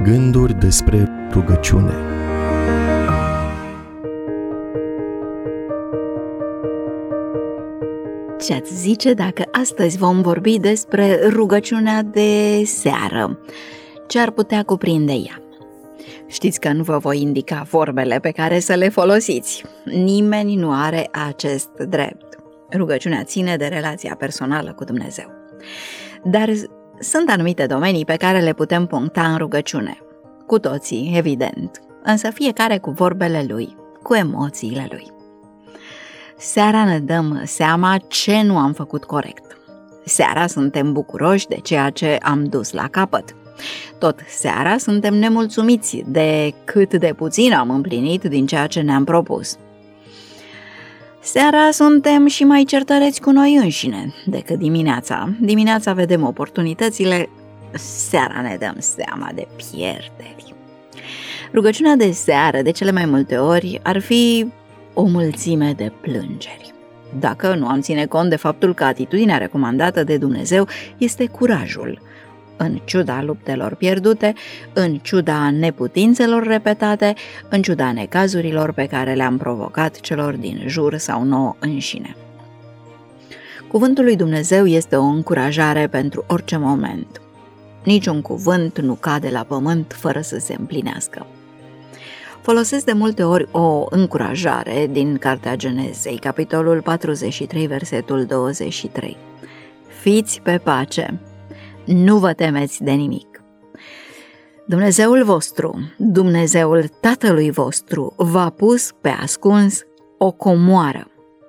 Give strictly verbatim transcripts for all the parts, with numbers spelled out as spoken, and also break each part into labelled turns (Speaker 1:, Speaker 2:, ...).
Speaker 1: Gânduri despre rugăciune.
Speaker 2: Ce-ați zice dacă astăzi vom vorbi despre rugăciunea de seară? Ce ar putea cuprinde ea? Știți că nu vă voi indica vorbele pe care să le folosiți. Nimeni nu are acest drept. Rugăciunea ține de relația personală cu Dumnezeu. Dar sunt anumite domenii pe care le putem puncta în rugăciune. Cu toții, evident, însă fiecare cu vorbele lui, cu emoțiile lui. Seara ne dăm seama ce nu am făcut corect. Seara suntem bucuroși de ceea ce am dus la capăt. Tot seara suntem nemulțumiți de cât de puțin am împlinit din ceea ce ne-am propus. Seara suntem și mai certăreți cu noi înșine decât dimineața. Dimineața vedem oportunitățile, seara ne dăm seama de pierderi. Rugăciunea de seară, de cele mai multe ori, ar fi o mulțime de plângeri. Dacă nu am ține cont de faptul că atitudinea recomandată de Dumnezeu este curajul, în ciuda luptelor pierdute, în ciuda neputințelor repetate, în ciuda necazurilor pe care le-am provocat celor din jur sau nouă înșine. Cuvântul lui Dumnezeu este o încurajare pentru orice moment. Niciun cuvânt nu cade la pământ fără să se împlinească. Folosesc de multe ori o încurajare din Cartea Genezei, capitolul patruzeci și trei, versetul douăzeci și trei. Fiți pe pace, nu vă temeți de nimic. Dumnezeul vostru, Dumnezeul Tatălui vostru, v-a pus pe ascuns o comoară.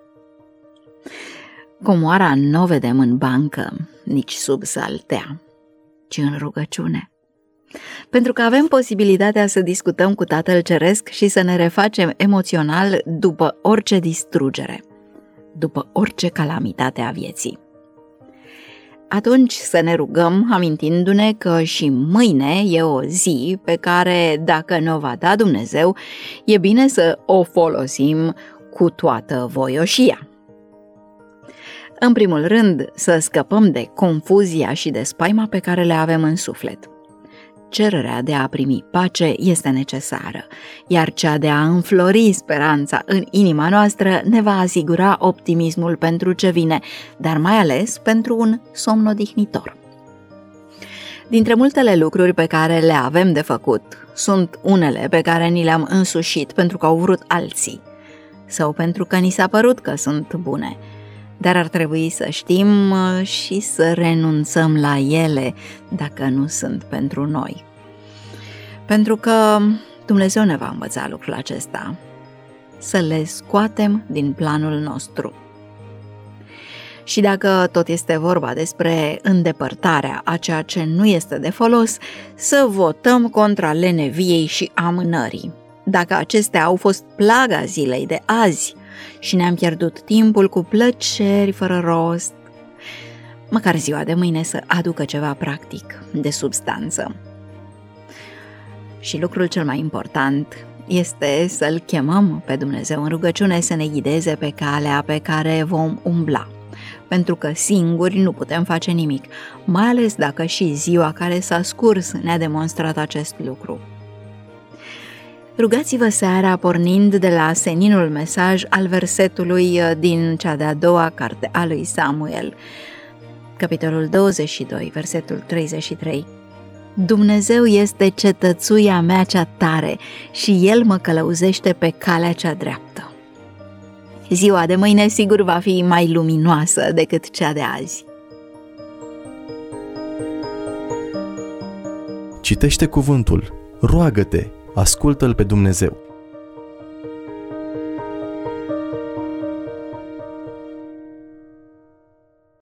Speaker 2: Comoara nu o vedem în bancă, nici sub saltea, ci în rugăciune. Pentru că avem posibilitatea să discutăm cu Tatăl Ceresc și să ne refacem emoțional după orice distrugere, după orice calamitate a vieții. Atunci să ne rugăm amintindu-ne că și mâine e o zi pe care, dacă ne-o va da Dumnezeu, e bine să o folosim cu toată voioșia. În primul rând, să scăpăm de confuzia și de spaima pe care le avem în suflet. Cererea de a primi pace este necesară, iar cea de a înflori speranța în inima noastră ne va asigura optimismul pentru ce vine, dar mai ales pentru un somn odihnitor. Dintre multele lucruri pe care le avem de făcut, sunt unele pe care ni le-am însușit pentru că au vrut alții sau pentru că ni s-a părut că sunt bune, dar ar trebui să știm și să renunțăm la ele dacă nu sunt pentru noi. Pentru că Dumnezeu ne va învăța lucrul acesta, să le scoatem din planul nostru. Și dacă tot este vorba despre îndepărtarea a ceea ce nu este de folos, să votăm contra leneviei și amânării. Dacă acestea au fost plaga zilei de azi, și ne-am pierdut timpul cu plăceri fără rost, măcar ziua de mâine să aducă ceva practic, de substanță. Și lucrul cel mai important este să-L chemăm pe Dumnezeu în rugăciune să ne ghideze pe calea pe care vom umbla, pentru că singuri nu putem face nimic, mai ales dacă și ziua care s-a scurs ne-a demonstrat acest lucru. Rugați-vă seara pornind de la seninul mesaj al versetului din cea de-a doua carte a lui Samuel, capitolul douăzeci și doi, versetul treizeci și trei. Dumnezeu este cetățuia mea cea tare și El mă călăuzește pe calea cea dreaptă. Ziua de mâine sigur va fi mai luminoasă decât cea de azi.
Speaker 1: Citește cuvântul, roagă-te, ascultă-L pe Dumnezeu.